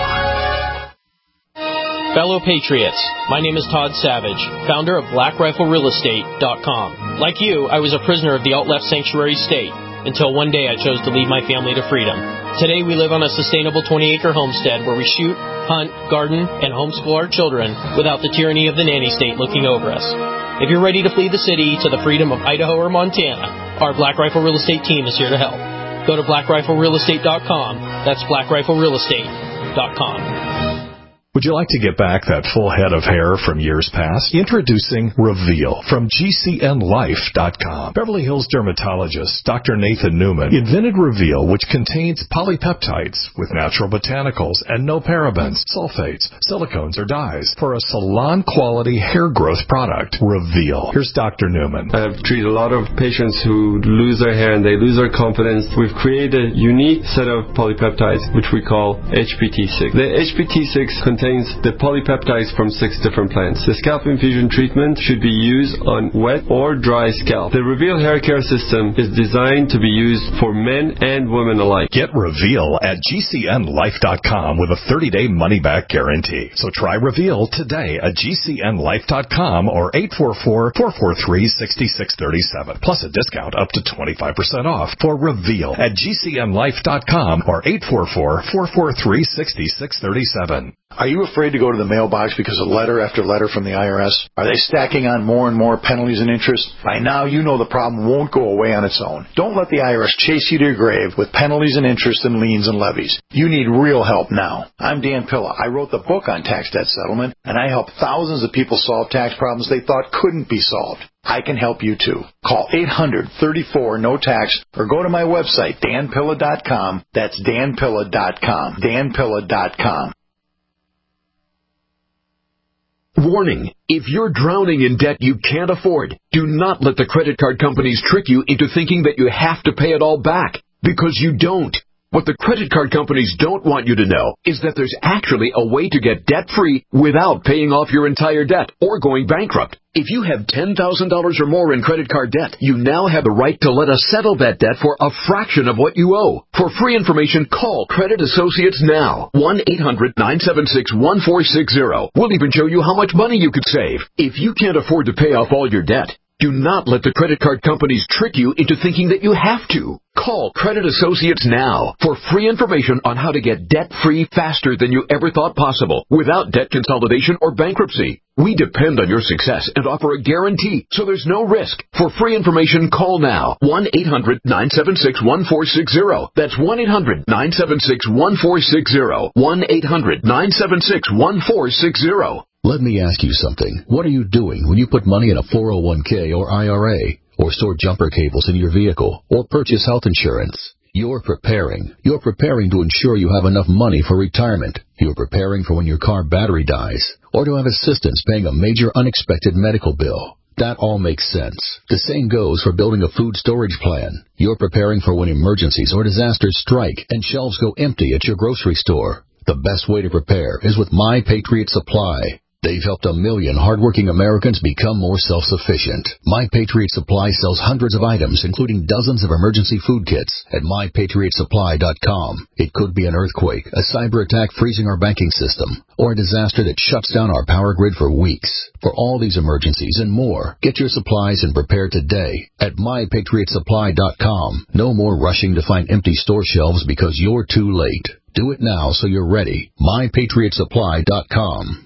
Fellow Patriots, my name is Todd Savage, founder of Black Rifle Real Estate dot com. Like you, I was a prisoner of the alt-left sanctuary state until one day I chose to lead my family to freedom. Today we live on a sustainable twenty-acre homestead where we shoot, hunt, garden, and homeschool our children without the tyranny of the nanny state looking over us. If you're ready to flee the city to the freedom of Idaho or Montana, our Black Rifle Real Estate team is here to help. Go to Black Rifle Real Estate dot com. That's Black Rifle Real Estate dot com. Would you like to get back that full head of hair from years past? Introducing Reveal from G C N Life dot com. Beverly Hills dermatologist Doctor Nathan Newman invented Reveal, which contains polypeptides with natural botanicals and no parabens, sulfates, silicones, or dyes for a salon-quality hair growth product. Reveal. Here's Doctor Newman. I've treated a lot of patients who lose their hair and they lose their confidence. We've created a unique set of polypeptides, which we call H P T six. The H P T six contains contains the polypeptides from six different plants. The scalp infusion treatment should be used on wet or dry scalp. The Reveal hair care system is designed to be used for men and women alike. Get Reveal at G C N life dot com with a thirty-day money-back guarantee. So try Reveal today at G C N life dot com or eight four four, four four three, six six three seven. Plus a discount up to twenty-five percent off for Reveal at G C N life dot com or eight four four, four four three, six six three seven. Are you afraid to go to the mailbox because of letter after letter from the I R S? Are they stacking on more and more penalties and interest? By now, you know the problem won't go away on its own. Don't let the I R S chase you to your grave with penalties and interest and liens and levies. You need real help now. I'm Dan Pilla. I wrote the book on tax debt settlement, and I help thousands of people solve tax problems they thought couldn't be solved. I can help you too. Call eight hundred, thirty-four, no tax or go to my website, dan pilla dot com. That's dan pilla dot com. dan pilla dot com. Warning, if you're drowning in debt you can't afford, do not let the credit card companies trick you into thinking that you have to pay it all back, because you don't. What the credit card companies don't want you to know is that there's actually a way to get debt-free without paying off your entire debt or going bankrupt. If you have ten thousand dollars or more in credit card debt, you now have the right to let us settle that debt for a fraction of what you owe. For free information, call Credit Associates now. one eight hundred, nine seven six, one four six zero. We'll even show you how much money you could save. If you can't afford to pay off all your debt, do not let the credit card companies trick you into thinking that you have to. Call Credit Associates now for free information on how to get debt-free faster than you ever thought possible without debt consolidation or bankruptcy. We depend on your success and offer a guarantee, so there's no risk. For free information, call now. one eight hundred, nine seven six, one four six zero. That's one eight hundred, nine seven six, one four six zero. one eight hundred, nine seven six, one four six zero. Let me ask you something. What are you doing when you put money in a four oh one k or I R A, or store jumper cables in your vehicle, or purchase health insurance? You're preparing. You're preparing to ensure you have enough money for retirement. You're preparing for when your car battery dies, or to have assistance paying a major unexpected medical bill. That all makes sense. The same goes for building a food storage plan. You're preparing for when emergencies or disasters strike and shelves go empty at your grocery store. The best way to prepare is with My Patriot Supply. They've helped a million hardworking Americans become more self-sufficient. My Patriot Supply sells hundreds of items, including dozens of emergency food kits at my patriot supply dot com. It could be an earthquake, a cyber attack freezing our banking system, or a disaster that shuts down our power grid for weeks. For all these emergencies and more, get your supplies and prepare today at my patriot supply dot com. No more rushing to find empty store shelves because you're too late. Do it now so you're ready. my patriot supply dot com.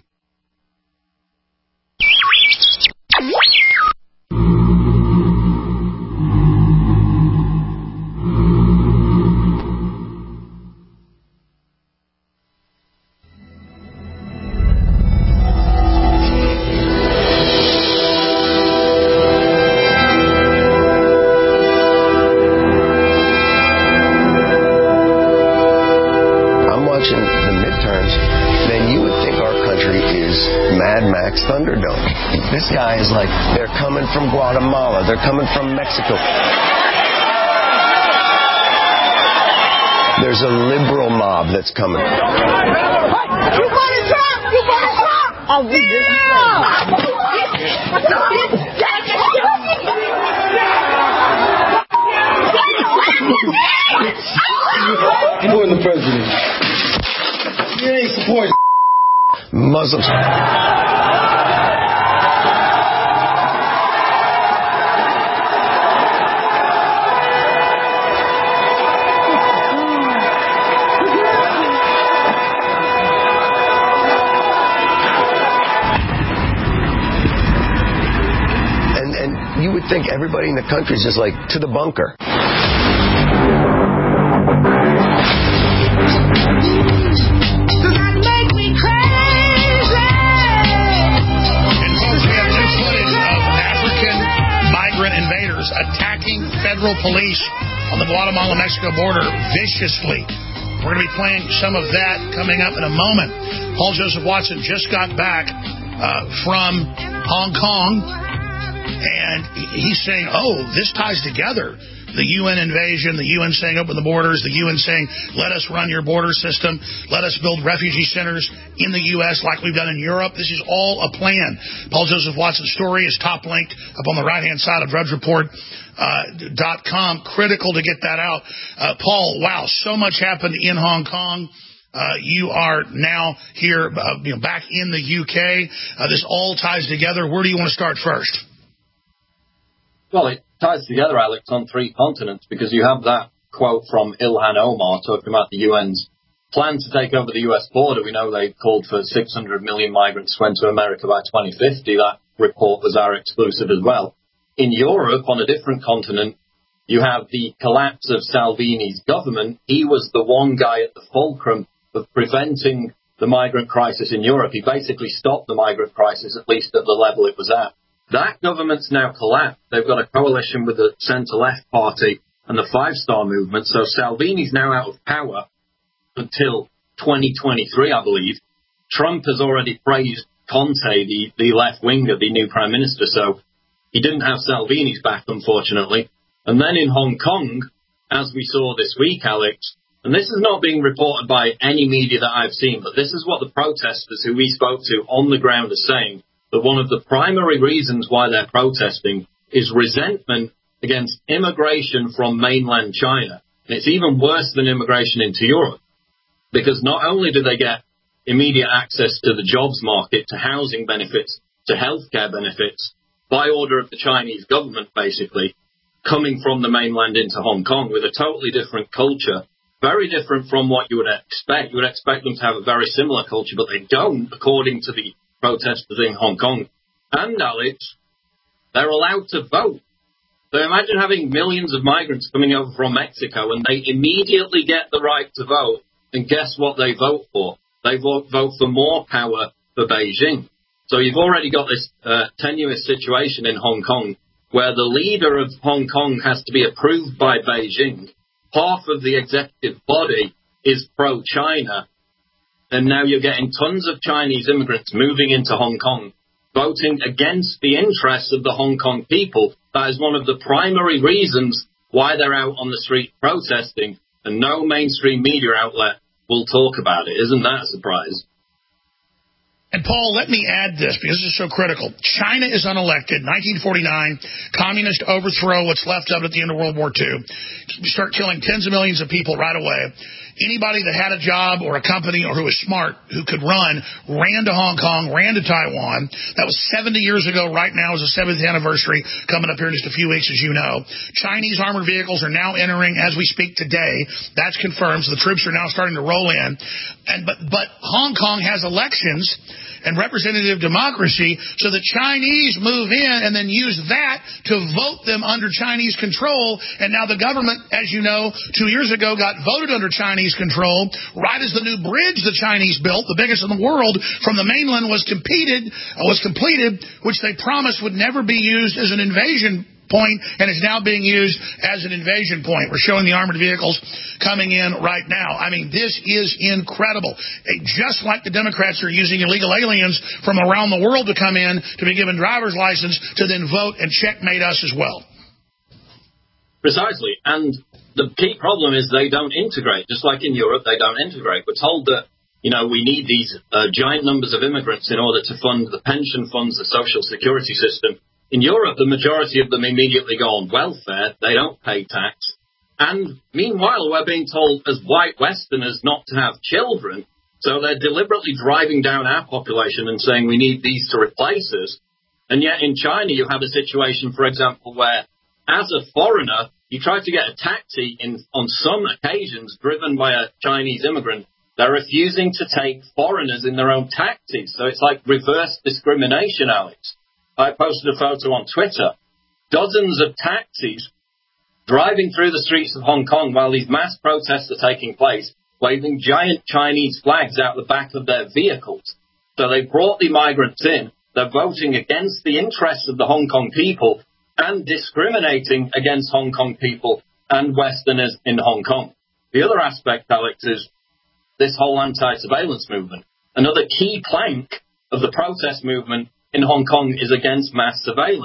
Thunderdome. This guy is like, they're coming from Guatemala, they're coming from Mexico. There's a liberal mob that's coming. You want to talk? You want to talk? Oh, we did. Supporting the president. You ain't supporting Muslims. You would think everybody in the country is just like, to the bunker. And folks, we have new footage of African migrant invaders attacking federal police on the Guatemala-Mexico border viciously. We're going to be playing some of that coming up in a moment. Paul Joseph Watson just got back uh, from Hong Kong. And he's saying, oh, this ties together the U N invasion, the U N saying open the borders, the U N saying let us run your border system, let us build refugee centers in the U S like we've done in Europe. This is all a plan. Paul Joseph Watson's story is top linked up on the right-hand side of Drudge Report dot com. Critical to get that out. Uh, Paul, wow, so much happened in Hong Kong. Uh, you are now here, uh, you know, back in the U K. Uh, this all ties together. Where do you want to start first? Well, it ties together, Alex, on three continents, because you have that quote from Ilhan Omar talking about the U N's plan to take over the U S border. We know they called for six hundred million migrants to enter America by twenty fifty. That report was our exclusive as well. In Europe, on a different continent, you have the collapse of Salvini's government. He was the one guy at the fulcrum of preventing the migrant crisis in Europe. He basically stopped the migrant crisis, at least at the level it was at. That government's now collapsed. They've got a coalition with the centre-left party and the Five Star Movement. So Salvini's now out of power until twenty twenty-three, I believe. Trump has already praised Conte, the, the left-winger, the new prime minister. So he didn't have Salvini's back, unfortunately. And then in Hong Kong, as we saw this week, Alex, and this is not being reported by any media that I've seen, but this is what the protesters who we spoke to on the ground are saying, that one of the primary reasons why they're protesting is resentment against immigration from mainland China. And it's even worse than immigration into Europe, because not only do they get immediate access to the jobs market, to housing benefits, to healthcare benefits, by order of the Chinese government, basically, coming from the mainland into Hong Kong with a totally different culture, very different from what you would expect. You would expect them to have a very similar culture, but they don't, according to the protesters in Hong Kong. And, Alex, they're allowed to vote. So imagine having millions of migrants coming over from Mexico and they immediately get the right to vote. And guess what they vote for? They vote, vote for more power for Beijing. So you've already got this uh, tenuous situation in Hong Kong where the leader of Hong Kong has to be approved by Beijing. Half of the executive body is pro-China. And now you're getting tons of Chinese immigrants moving into Hong Kong, voting against the interests of the Hong Kong people. That is one of the primary reasons why they're out on the street protesting, and no mainstream media outlet will talk about it. Isn't that a surprise? And, Paul, let me add this, because this is so critical. China is unelected. nineteen forty-nine, communist overthrow, what's left of it at the end of World War Two. Start killing tens of millions of people right away. Anybody that had a job or a company or who was smart, who could run, ran to Hong Kong, ran to Taiwan. That was seventy years ago. Right now is the seventh anniversary coming up here in just a few weeks, as you know. Chinese armored vehicles are now entering as we speak today. That's confirmed. So the troops are now starting to roll in. And But, but Hong Kong has elections and representative democracy, so the Chinese move in and then use that to vote them under Chinese control. And now the government, as you know, two years ago got voted under Chinese control, right as the new bridge the Chinese built, the biggest in the world, from the mainland was completed, uh, was completed, which they promised would never be used as an invasion point, and is now being used as an invasion point. We're showing the armored vehicles coming in right now. I mean, this is incredible. Just like the Democrats are using illegal aliens from around the world to come in to be given driver's license to then vote and checkmate us as well. Precisely. And the key problem is they don't integrate. Just like in Europe, they don't integrate. We're told that, you know, we need these uh, giant numbers of immigrants in order to fund the pension funds, the social security system. In Europe, the majority of them immediately go on welfare. They don't pay tax. And meanwhile, we're being told as white Westerners not to have children. So they're deliberately driving down our population and saying we need these to replace us. And yet in China, you have a situation, for example, where as a foreigner, you try to get a taxi in, on some occasions driven by a Chinese immigrant. They're refusing to take foreigners in their own taxis. So it's like reverse discrimination, Alex. I posted a photo on Twitter. Dozens of taxis driving through the streets of Hong Kong while these mass protests are taking place, waving giant Chinese flags out the back of their vehicles. So they brought the migrants in. They're voting against the interests of the Hong Kong people and discriminating against Hong Kong people and Westerners in Hong Kong. The other aspect, Alex, is this whole anti-surveillance movement. Another key plank of the protest movement in Hong Kong is against mass surveillance.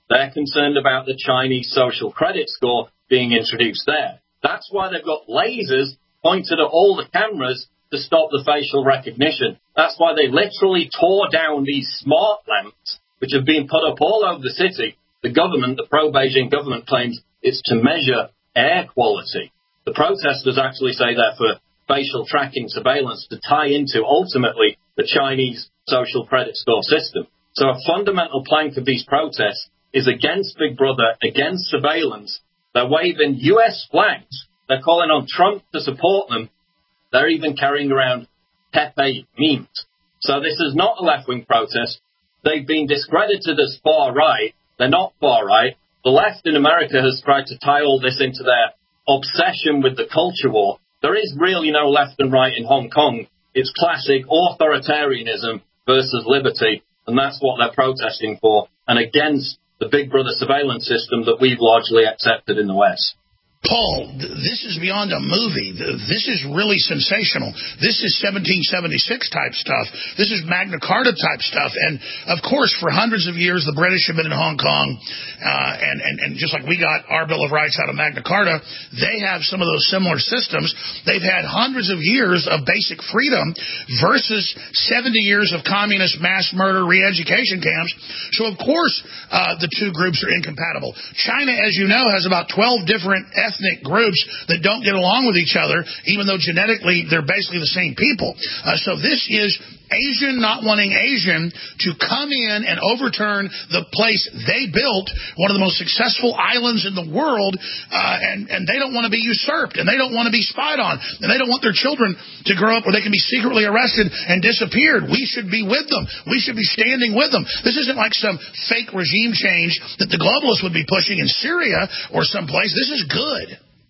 They're concerned about the Chinese social credit score being introduced there. That's why they've got lasers pointed at all the cameras to stop the facial recognition. That's why they literally tore down these smart lamps, which have been put up all over the city. The government, the pro-Beijing government, claims it's to measure air quality. The protesters actually say they're for facial tracking surveillance to tie into, ultimately, the Chinese social credit score system. So a fundamental plank of these protests is against Big Brother, against surveillance. They're waving U S flags. They're calling on Trump to support them. They're even carrying around Pepe memes. So this is not a left-wing protest. They've been discredited as far-right. They're not far-right. The left in America has tried to tie all this into their obsession with the culture war. There is really no left and right in Hong Kong. It's classic authoritarianism versus liberty, and that's what they're protesting for, and against the Big Brother surveillance system that we've largely accepted in the West. Paul, this is beyond a movie. This is really sensational. This is seventeen seventy-six type stuff. This is Magna Carta type stuff. And, of course, for hundreds of years, the British have been in Hong Kong. Uh, and, and, and just like we got our Bill of Rights out of Magna Carta, they have some of those similar systems. They've had hundreds of years of basic freedom versus seventy years of communist mass murder re-education camps. So, of course, uh, the two groups are incompatible. China, as you know, has about twelve different ethnic ethnic groups that don't get along with each other, even though genetically they're basically the same people. Uh, so this is Asian not wanting Asian to come in and overturn the place they built, one of the most successful islands in the world, uh, and, and they don't want to be usurped, and they don't want to be spied on, and they don't want their children to grow up where they can be secretly arrested and disappeared. We should be with them. We should be standing with them. This isn't like some fake regime change that the globalists would be pushing in Syria or someplace. This is good.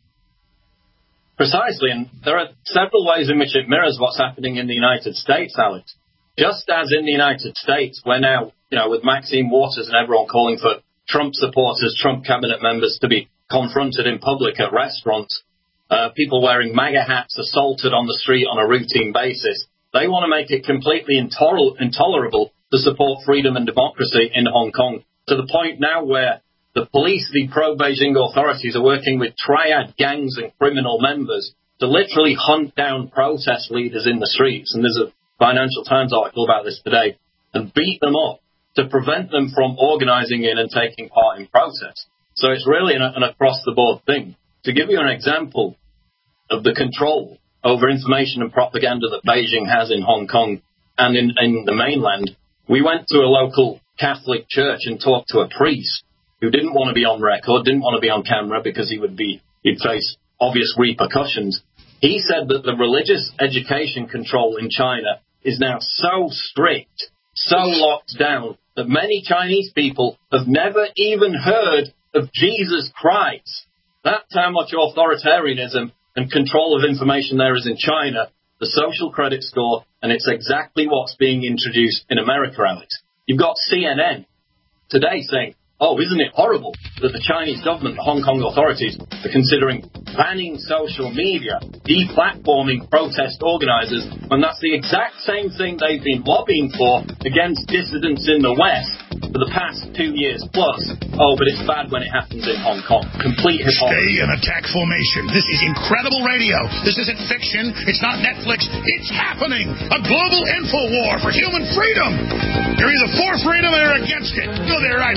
Precisely, and there are several ways in which it mirrors what's happening in the United States, Alex. Just as in the United States, we're now, you know, with Maxine Waters and everyone calling for Trump supporters, Trump cabinet members to be confronted in public at restaurants, uh, people wearing MAGA hats assaulted on the street on a routine basis. They want to make it completely intoler- intolerable to support freedom and democracy in Hong Kong, to the point now where the police, the pro-Beijing authorities, are working with triad gangs and criminal members to literally hunt down protest leaders in the streets. And there's a Financial Times article about this today, and beat them up to prevent them from organizing in and taking part in protests. So it's really an, an across-the-board thing. To give you an example of the control over information and propaganda that Beijing has in Hong Kong and in, in the mainland, we went to a local Catholic church and talked to a priest who didn't want to be on record, didn't want to be on camera because he would be, he'd face obvious repercussions. He said that the religious education control in China is now so strict, so locked down, that many Chinese people have never even heard of Jesus Christ. That's how much authoritarianism and control of information there is in China, the social credit score, and it's exactly what's being introduced in America, Alex. You've got C N N today saying, oh, isn't it horrible that the Chinese government, the Hong Kong authorities, are considering banning social media, deplatforming protest organizers, when that's the exact same thing they've been lobbying for against dissidents in the West for the past two years plus. Oh, but it's bad when it happens in Hong Kong. Complete hypocrisy. Stay in attack formation. This is incredible radio. This isn't fiction. It's not Netflix. It's happening. A global info war for human freedom. You're either for freedom or you're against it. We'll be right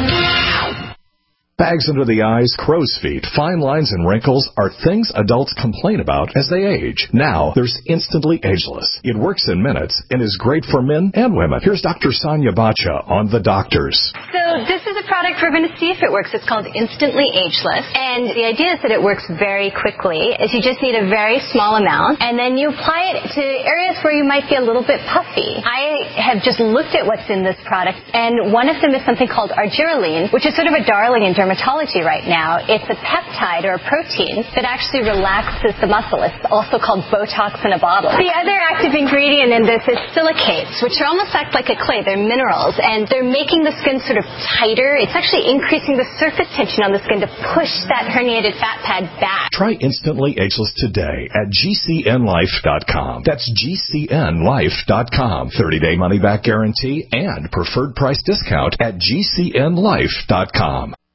back. Bags under the eyes, crow's feet, fine lines, and wrinkles are things adults complain about as they age. Now, there's Instantly Ageless. It works in minutes and is great for men and women. Here's Doctor Sonia Bacha on The Doctors. So this is a product we're going to see if it works. It's called Instantly Ageless. And the idea is that it works very quickly. Is you just need a very small amount, and then you apply it to areas where you might be a little bit puffy. I have just looked at what's in this product, and one of them is something called argireline, which is sort of a darling in dermatology right now. It's a peptide or a protein that actually relaxes the muscle. It's also called Botox in a bottle. The other active ingredient in this is silicates, which are almost act like a clay. They're minerals, and they're making the skin sort of tighter it's actually increasing the surface tension on the skin to push that herniated fat pad back. Try Instantly Ageless today at G C N life dot com. That's G C N life dot com. thirty-day money-back guarantee and preferred price discount at G C N life dot com.